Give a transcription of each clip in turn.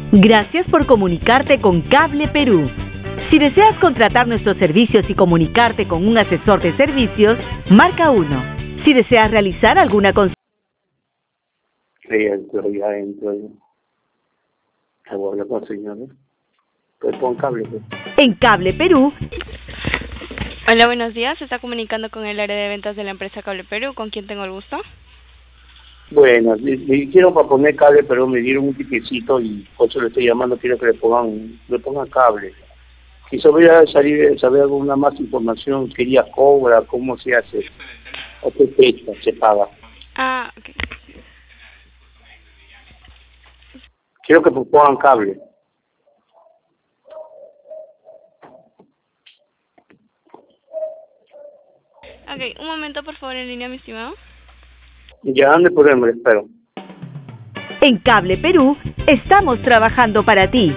Gracias por comunicarte con Cable Perú. Si deseas contratar nuestros servicios y comunicarte con un asesor de servicios, marca 1. Si deseas realizar alguna consulta... Ya entro. Voy a hablar con el señor, ¿no? Pues pon cable, pues. En Cable Perú... Hola, buenos días. Se está comunicando con el área de ventas de la empresa Cable Perú. ¿Con quién tengo el gusto? Bueno, me dijeron para poner cable, pero me dieron un tiquecito y por eso le estoy llamando, quiero que le pongan cable. Si saber alguna más información, quería cobra, cómo se hace, o qué fecha se paga. Ah, ok. Quiero que pongan cable. Ok, un momento por favor en línea, mi estimado. Ya ande por él, espero. En Cable Perú, estamos trabajando para ti.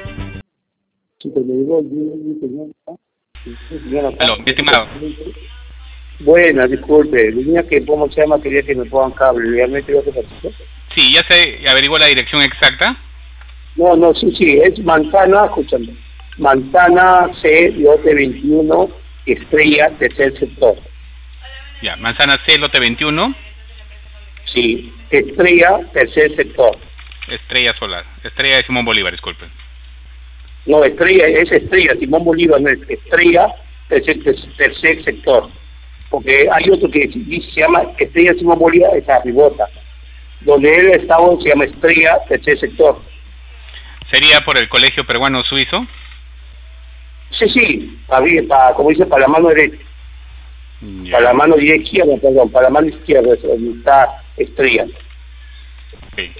Aló, mi estimado. Buena, disculpe, tenía que, ¿cómo se llama? Quería que me pongan cable, realmente lo que pasó. Sí, ya se averiguó la dirección exacta. No, sí, es manzana, escúchame, manzana C, lote 21, estrella, tercer sector. Ya, manzana C, lote 21. Sí, estrella, tercer sector. Estrella solar. Estrella de Simón Bolívar, disculpen. No, estrella, es estrella, Simón Bolívar no es estrella, tercer sector. Porque hay otro que se llama estrella Simón Bolívar, es arribota. Donde él estaba se llama estrella, tercer sector. ¿Sería por el Colegio Peruano Suizo? Sí, como dice, para la mano derecha. Ya. Para la mano izquierda, perdón, para la mano izquierda es donde está estrella. Okay.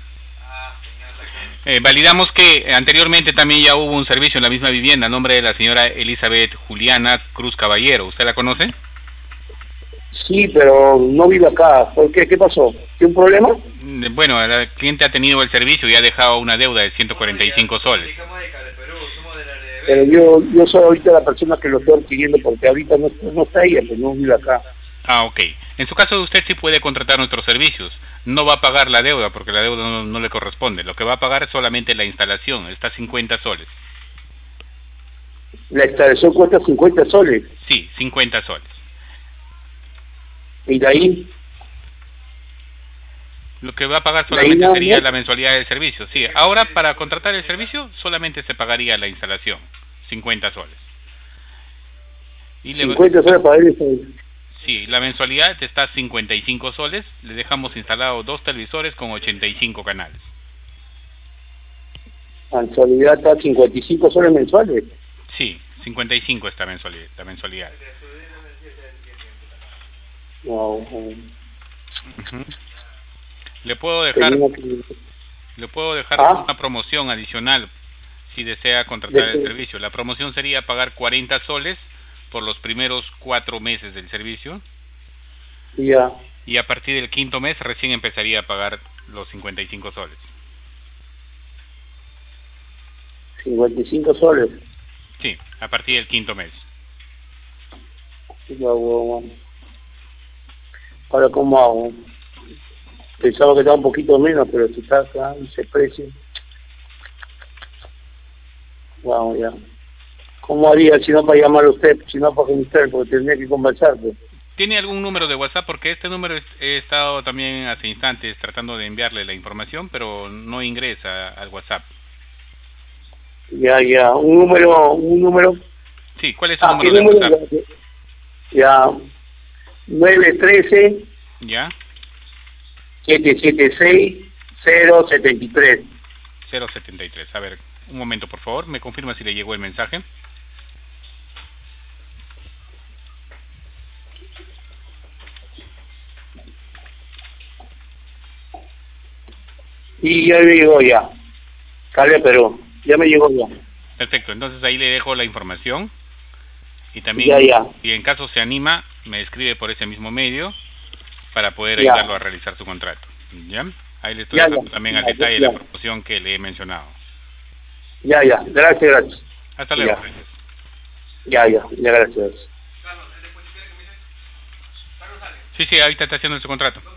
Validamos que anteriormente también ya hubo un servicio en la misma vivienda a nombre de la señora Elizabeth Juliana Cruz Caballero. ¿Usted la conoce? Sí, pero no vive acá. ¿Por qué? ¿Qué pasó? ¿Tiene un problema? Bueno, el cliente ha tenido el servicio y ha dejado una deuda de 145 soles. Pero yo soy ahorita la persona que lo estoy adquiriendo porque ahorita no está ella, pues no vive acá. Ah, ok. En su caso usted sí puede contratar nuestros servicios. No va a pagar la deuda porque la deuda no le corresponde. Lo que va a pagar es solamente la instalación. Está 50 soles. La instalación cuesta 50 soles. Sí, 50 soles. ¿Y de ahí? Lo que va a pagar solamente sería la mensualidad del servicio. Sí, ahora para contratar el servicio solamente se pagaría la instalación, 50 soles. Y 50 soles para él. Sí, la mensualidad está 55 soles. Le dejamos instalados 2 televisores con 85 canales. ¿Mensualidad está 55 soles mensuales? Sí, 55 está la mensualidad. No. Le puedo dejar una promoción adicional si desea contratar el servicio. La promoción sería pagar 40 soles por los primeros 4 meses del servicio. Ya. Y a partir del 5.º mes recién empezaría a pagar los 55 soles. 55 soles. Sí, a partir del 5.º mes. Ahora, ¿cómo hago? Pensaba que estaba un poquito menos, pero si está acá ese precio. Wow, ya. ¿Cómo haría si no para llamar a usted, si no para comunicar, porque tendría que conversar? Pues. ¿Tiene algún número de WhatsApp? Porque este número he estado también hace instantes tratando de enviarle la información, pero no ingresa al WhatsApp. Ya. ¿Un número? Sí, ¿cuál es su número de WhatsApp? Ya. 913. ¿Ya? 776-073. 073. A ver, un momento, por favor. ¿Me confirma si le llegó el mensaje? Y ya me llegó ya. Cable Perú. Ya me llegó ya. Perfecto. Entonces ahí le dejo la información. Y también, ya. si en caso se anima, me escribe por ese mismo medio para poder ayudarlo a realizar su contrato. ¿Ya? Ahí le estoy dejando también al detalle la promoción que le he mencionado. Ya. Gracias. Hasta luego. Ya, gracias. Sí, ahorita está haciendo su contrato.